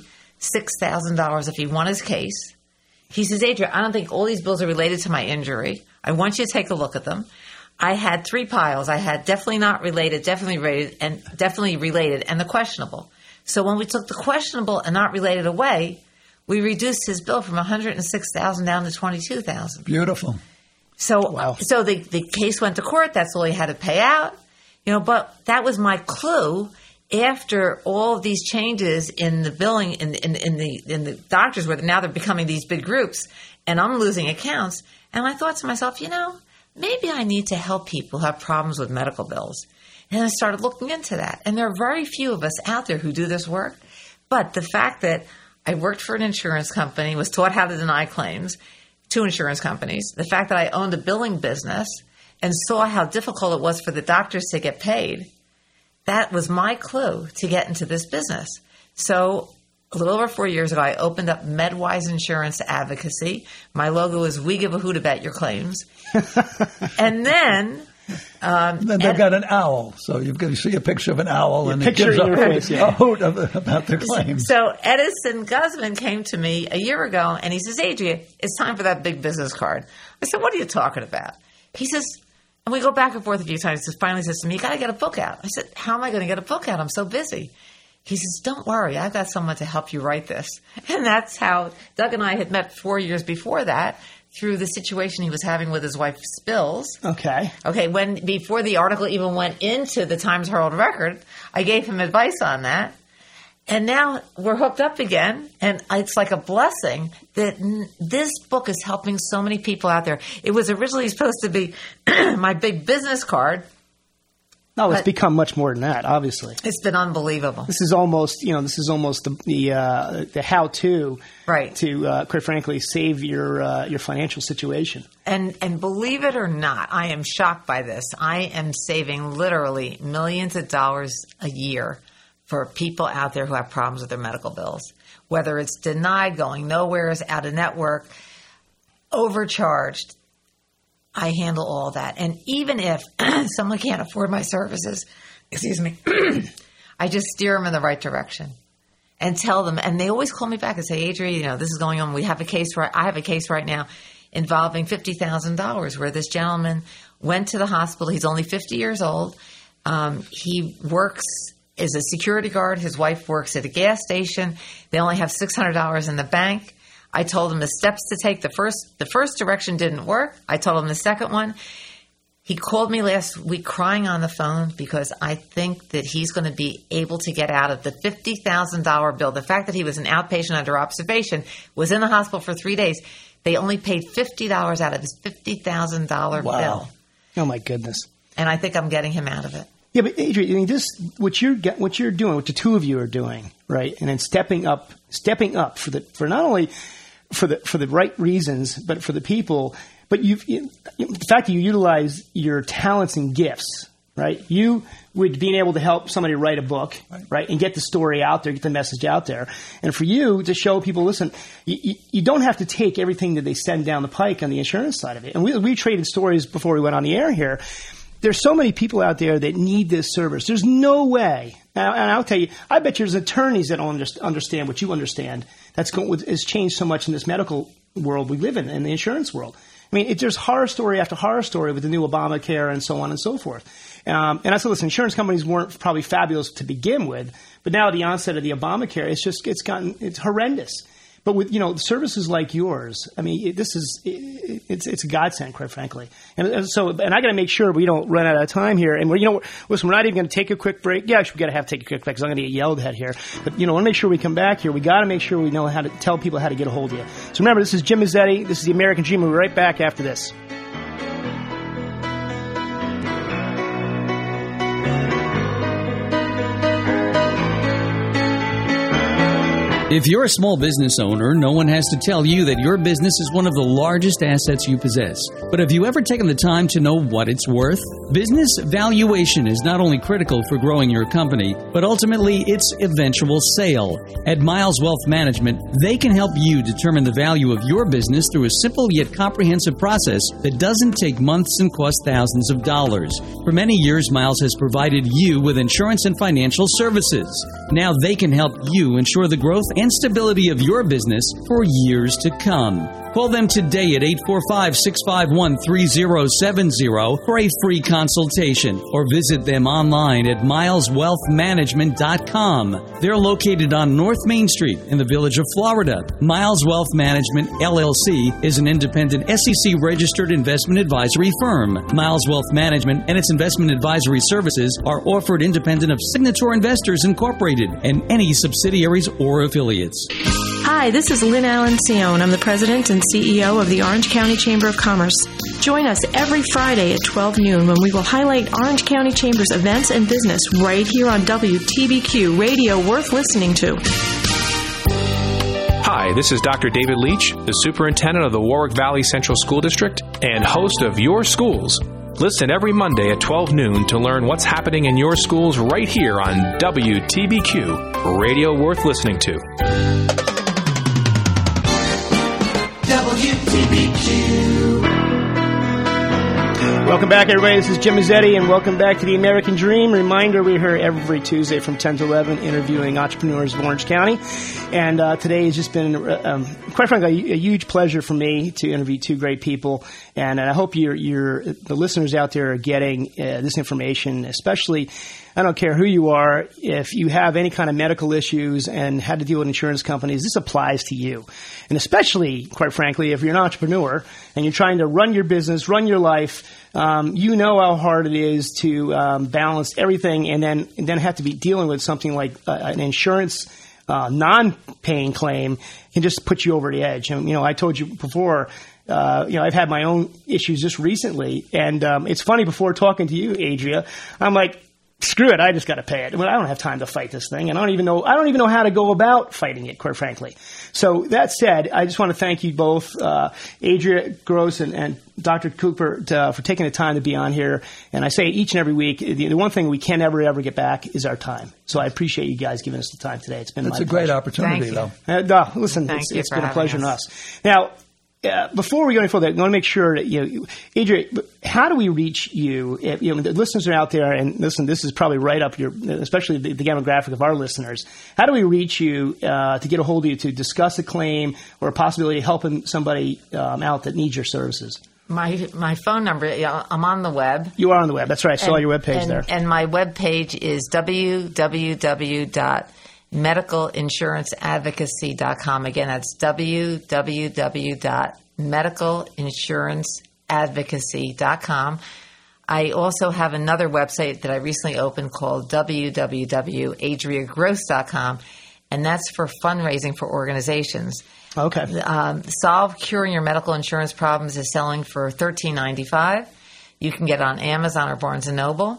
six thousand dollars if he won his case. He says, Adria, I don't think all these bills are related to my injury. I want you to take a look at them. I had three piles. I had definitely not related, definitely related, and definitely related, and the questionable. So when we took the questionable and not related away, we reduced his bill from one hundred six thousand dollars down to twenty-two thousand dollars. Beautiful. So, Wow. so the, the case went to court. That's all he had to pay out. You know, but that was my clue. After all of these changes in the billing, in, in, in the in the doctors, where now they're becoming these big groups, and I'm losing accounts. And I thought to myself, you know, maybe I need to help people who have problems with medical bills. And I started looking into that. And there are very few of us out there who do this work. But the fact that I worked for an insurance company, was taught how to deny claims to insurance companies, the fact that I owned a billing business and saw how difficult it was for the doctors to get paid, that was my clue to get into this business. So a little over four years ago, I opened up MedWise Insurance Advocacy. My logo is We Give a Hoot About Your Claims. And then... Um, then they've got an owl, so you've got to see a picture of an owl, Yeah, and it picture gives in a, your face, yeah. a hoot of, about their claims. So Edison Guzman came to me a year ago, and he says, Adria, it's time for that big business card. I said, what are you talking about? He says, and we go back and forth a few times. He finally says to me, you got to get a book out. I said, how am I going to get a book out? I'm so busy. He says, don't worry, I've got someone to help you write this. And that's how Doug and I had met four years before that through the situation he was having with his wife, Spills. Okay. Okay, when before the article even went into the Times Herald Record, I gave him advice on that. And now we're hooked up again, and it's like a blessing that n- this book is helping so many people out there. It was originally supposed to be my big business card. No, it's become much more than that, obviously. It's been unbelievable. This is almost, you know, this is almost the the, uh, the how-to right. to, uh, quite frankly, save your uh, your financial situation. And and believe it or not, I am shocked by this. I am saving literally millions of dollars a year for people out there who have problems with their medical bills. Whether it's denied, going nowhere, is out of network, overcharged. I handle all that. And even if someone can't afford my services, excuse me, I just steer them in the right direction and tell them. And they always call me back and say, Adria, you know, this is going on. We have a case right. I have a case right now involving fifty thousand dollars where this gentleman went to the hospital. He's only fifty years old. Um, he works as a security guard. His wife works at a gas station. They only have six hundred dollars in the bank. I told him the steps to take. The first the first direction didn't work. I told him the second one. He called me last week crying on the phone because I think that he's going to be able to get out of the fifty thousand dollars bill. The fact that he was an outpatient under observation, was in the hospital for three days. They only paid fifty dollars out of his fifty thousand dollars wow. bill. Oh, my goodness. And I think I'm getting him out of it. Yeah, but Adria, I mean, this what you're what you're doing, what the two of you are doing, right? And then stepping up, stepping up for the for not only for the for the right reasons, but for the people. But you've you, the fact that you utilize your talents and gifts, right? You would being able to help somebody write a book, right. right, and get the story out there, get the message out there, and for you to show people, listen, you, you, you don't have to take everything that they send down the pike on the insurance side of it. And we we traded stories before we went on the air here. There's so many people out there that need this service. There's no way, and I'll tell you, I bet there's attorneys that don't understand what you understand. That's going, has changed so much in this medical world we live in, in the insurance world. I mean, it, there's horror story after horror story with the new Obamacare and so on and so forth. Um, and I said, listen, insurance companies weren't probably fabulous to begin with, but now at the onset of the Obamacare, it's just it's gotten it's horrendous. But with, you know, services like yours, I mean, it, this is, it, it's it's a godsend, quite frankly. And, and so, and I got to make sure we don't run out of time here. And we're, you know, listen, we're not even going to take a quick break. Yeah, we got to have to take a quick break because I'm going to get yelled at here. But, you know, I want to make sure we come back here. We got to make sure we know how to tell people how to get a hold of you. So remember, this is Jim Mazzetti. This is the American Dream. We'll be right back after this. If you're a small business owner, no one has to tell you that your business is one of the largest assets you possess. But have you ever taken the time to know what it's worth? Business valuation is not only critical for growing your company, but ultimately its eventual sale. At Miles Wealth Management, they can help you determine the value of your business through a simple yet comprehensive process that doesn't take months and cost thousands of dollars. For many years, Miles has provided you with insurance and financial services. Now they can help you ensure the growth and stability of your business for years to come. Call them today at eight four five, six five one, three zero seven zero for a free consultation or visit them online at miles wealth management dot com. They're located on North Main Street in the Village of Florida. Miles Wealth Management, L L C, is an independent S E C-registered investment advisory firm. Miles Wealth Management and its investment advisory services are offered independent of Signature Investors Incorporated and any subsidiaries or affiliates. Hi, this is Lynn Allen Cione. I'm the president and C E O of the Orange County Chamber of Commerce. Join us every Friday at twelve noon when we will highlight Orange County Chamber's events and business right here on W T B Q, radio worth listening to. Hi, this is Doctor David Leach, the superintendent of the Warwick Valley Central School District and host of Your Schools. Listen every Monday at twelve noon to learn what's happening in your schools right here on W T B Q, radio worth listening to. W T B Q. Welcome back, everybody. This is Jim Mazzetti, and welcome back to the American Dream. Reminder, we're here every Tuesday from ten to eleven interviewing entrepreneurs of Orange County. And uh, today has just been, um, quite frankly, a, a huge pleasure for me to interview two great people. And, and I hope you're, you're, the listeners out there are getting uh, this information, especially I don't care who you are, if you have any kind of medical issues and had to deal with insurance companies, this applies to you. And especially, quite frankly, if you're an entrepreneur and you're trying to run your business, run your life, um, you know how hard it is to um, balance everything and then and then have to be dealing with something like uh, an insurance uh, non-paying claim can just put you over the edge. And, you know, I told you before, Uh, you know, I've had my own issues just recently, and um, it's funny. Before talking to you, Adria, I'm like, screw it, I just got to pay it. I mean, I don't have time to fight this thing, and I don't even know. I don't even know how to go about fighting it, quite frankly. So that said, I just want to thank you both, uh, Adria Gross and, and Doctor Cooper, to, for taking the time to be on here. And I say each and every week, the, the one thing we can never ever get back is our time. So I appreciate you guys giving us the time today. It's been it's my a great pleasure. opportunity, though. Uh, no, listen, Thank it's, you it's for been a having pleasure us. to us. Now. Uh, before we go any further, I want to make sure that, you know, Adria, how do we reach you? If, you know, the listeners are out there, and listen, this is probably right up your, especially the, the demographic of our listeners. How do we reach you uh, to get a hold of you to discuss a claim or a possibility of helping somebody um, out that needs your services? My my phone number, yeah, I'm on the web. You are on the web. That's right. I saw and, your web page and, there. And my web page is w w w dot medical insurance advocacy dot com. Again, that's w w w dot medical insurance advocacy dot com. I also have another website that I recently opened called w w w dot adria gross dot com, and that's for fundraising for organizations. Okay. Um, Solve Curing Your Medical Insurance Problems is selling for thirteen ninety-five. You can get it on Amazon or Barnes and Noble.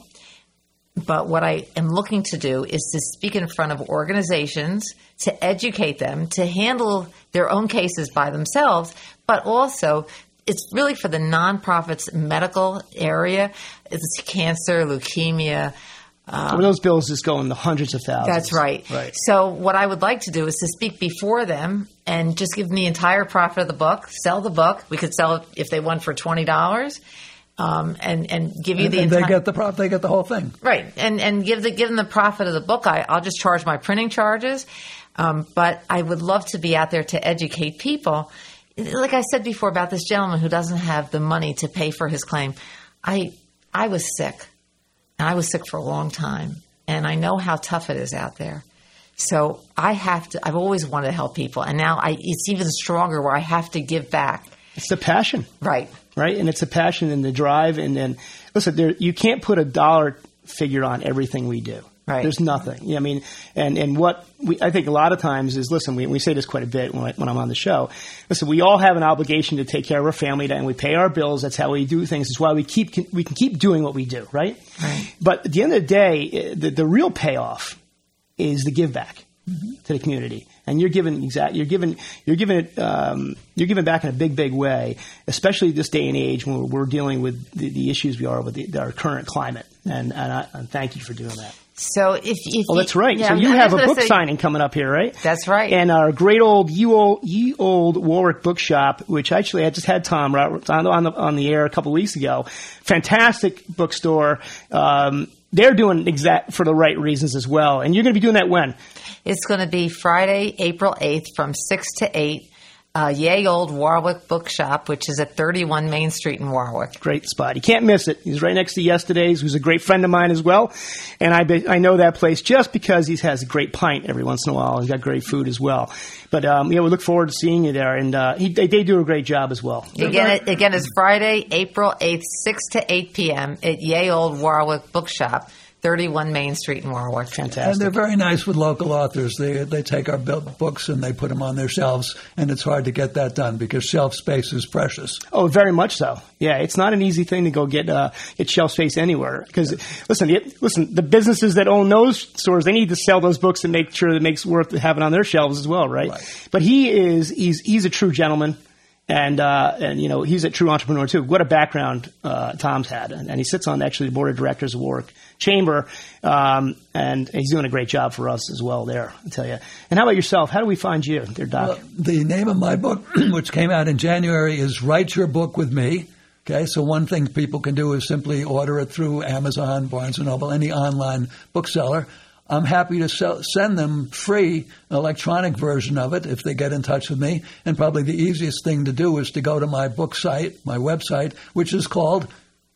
But what I am looking to do is to speak in front of organizations, to educate them, to handle their own cases by themselves, but also it's really for the nonprofits medical area. It's cancer, leukemia. Um, Well, those bills just go in the hundreds of thousands. That's right. Right. So what I would like to do is to speak before them and just give them the entire profit of the book, sell the book. We could sell it if they want for twenty dollars. Um, and, and give you and, the and entire, they get the profit. They get the whole thing, right? And and give the give them the profit of the book. I, I'll just charge my printing charges, um, but I would love to be out there to educate people. Like I said before about this gentleman who doesn't have the money to pay for his claim. I I was sick, and I was sick for a long time, and I know how tough it is out there. So I have to. I've always wanted to help people, and now I, it's even stronger where I have to give back. It's the passion. Right. Right? And it's the passion and the drive. And then, listen, there, you can't put a dollar figure on everything we do. Right. There's nothing. Yeah, I mean, and, and what we, I think a lot of times is, listen, we, we say this quite a bit when, I, when I'm on the show. Listen, we all have an obligation to take care of our family and we pay our bills. That's how we do things. It's why we keep, we can keep doing what we do, right? Right. But at the end of the day, the, the real payoff is the give back mm-hmm. to the community. And you're giving exact. You're giving. You're giving it. Um, you're giving back in a big, big way, especially this day and age when we're, we're dealing with the, the issues we are with the, our current climate. And and, I, and thank you for doing that. So if, if oh, that's right. Yeah, so you I'm have a book say, signing coming up here, right? That's right. And our great old ye old, ye old Warwick Bookshop, which actually I just had Tom Roberts on, on the on the air a couple of weeks ago. Fantastic bookstore. Um, they're doing exact for the right reasons as well. And you're going to be doing that when? It's going to be Friday, April eighth from six to eight. Uh, Yay Old Warwick Bookshop, which is at thirty-one Main Street in Warwick. Great spot. You can't miss it. He's right next to Yesterday's, who's a great friend of mine as well. And I be, I know that place just because he has a great pint every once in a while. He's got great food as well. But um, yeah, we look forward to seeing you there. And uh, he, they, they do a great job as well. Again, it, again, it's Friday, April eighth, six to eight p.m. at Yay Old Warwick Bookshop. thirty-one Main Street in Warwick. Fantastic. And they're very nice with local authors. They they take our books and they put them on their shelves, and it's hard to get that done because shelf space is precious. Oh, very much so. Yeah, it's not an easy thing to go get uh, get shelf space anywhere. Because listen, the, listen, the businesses that own those stores, they need to sell those books and make sure that it makes worth having on their shelves as well, right? right. But he is he's he's a true gentleman. And, uh, and you know, he's a true entrepreneur, too. What a background uh, Tom's had. And, and he sits on, actually, the board of directors of Warwick Chamber. Um, and he's doing a great job for us as well there, I'll tell you. And how about yourself? How do we find you there, Doc? Well, the name of my book, which came out in January, is Write Your Book With Me. Okay, so one thing people can do is simply order it through Amazon, Barnes and Noble, any online bookseller. I'm happy to sell, send them free an electronic version of it if they get in touch with me. And probably the easiest thing to do is to go to my book site, my website, which is called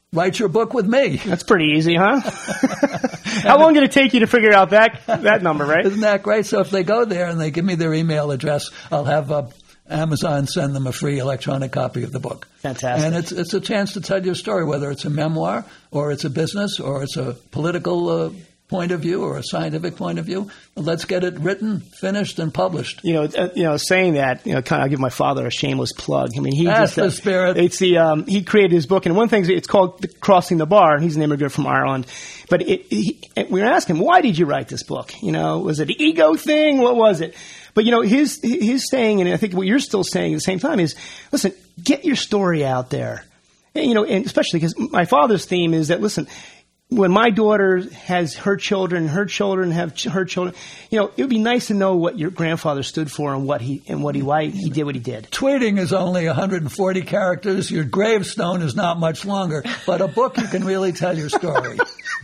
write your book with me. That's pretty easy, huh? How long did it take you to figure out that that number, right? Isn't that great? So if they go there and they give me their email address, I'll have uh, Amazon send them a free electronic copy of the book. Fantastic. And it's it's a chance to tell your story, whether it's a memoir or it's a business or it's a political uh, point of view or a scientific point of view. Let's get it written, finished, and published. You know, uh, you know, saying that, you know, kind of give my father a shameless plug. I mean, he That's just, uh, the spirit. It's the um, he created his book, and one thing it's called Crossing the Bar. And he's an immigrant from Ireland, but it, he, we were asking him, why did you write this book? You know, was it an ego thing? What was it? But you know, his his saying, and I think what you're still saying at the same time is, listen, get your story out there. And, you know, and especially because my father's theme is that, listen, when my daughter has her children, her children have ch- her children, you know, it would be nice to know what your grandfather stood for and what he and what he why he did what he did. Tweeting is only one hundred forty characters. Your gravestone is not much longer, but a book you can really tell your story.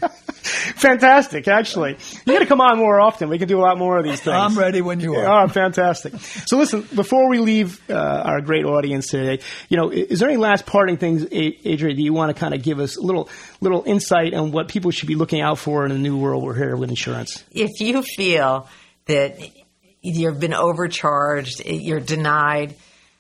Fantastic, actually. You got to come on more often. We can do a lot more of these things. I'm ready when you are. Oh, fantastic. So listen, before we leave uh, our great audience today, you know, is there any last parting things, Adria, that you want to kind of give us a little little insight on what people should be looking out for in the new world we're here with insurance? If you feel that you've been overcharged, you're denied,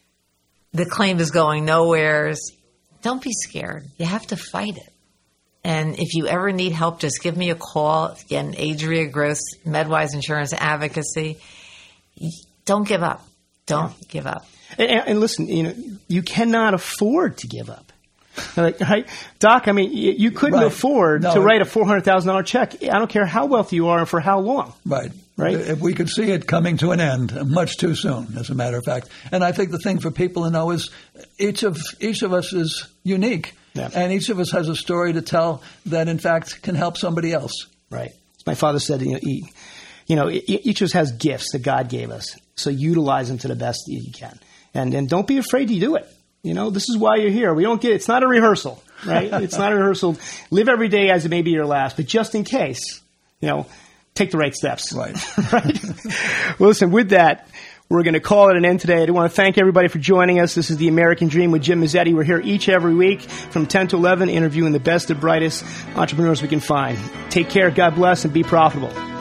the claim is going nowhere, don't be scared. You have to fight it. And if you ever need help, just give me a call. Again, Adria Gross, MedWise Insurance Advocacy. Don't give up. Don't yeah. give up. And, and listen, you know, you cannot afford to give up. Like, right? Doc, I mean, you couldn't right. afford no, to write a four hundred thousand dollars check. I don't care how wealthy you are and for how long. Right. Right. If we could see it coming to an end much too soon, as a matter of fact. And I think the thing for people to know is each of each of us is unique. Yeah. And each of us has a story to tell that, in fact, can help somebody else. Right. My father said, you know, he, you know, each of us has gifts that God gave us. So utilize them to the best that you can. And and don't be afraid to do it. You know, this is why you're here. We don't get, it's not a rehearsal, right? It's not a rehearsal. Live every day as it may be your last. But just in case, you know, take the right steps. Right. Right. Well, listen, with that, we're going to call it an end today. I do want to thank everybody for joining us. This is The American Dream with Jim Mazzetti. We're here each every week from ten to eleven, interviewing the best and brightest entrepreneurs we can find. Take care, God bless, and be profitable.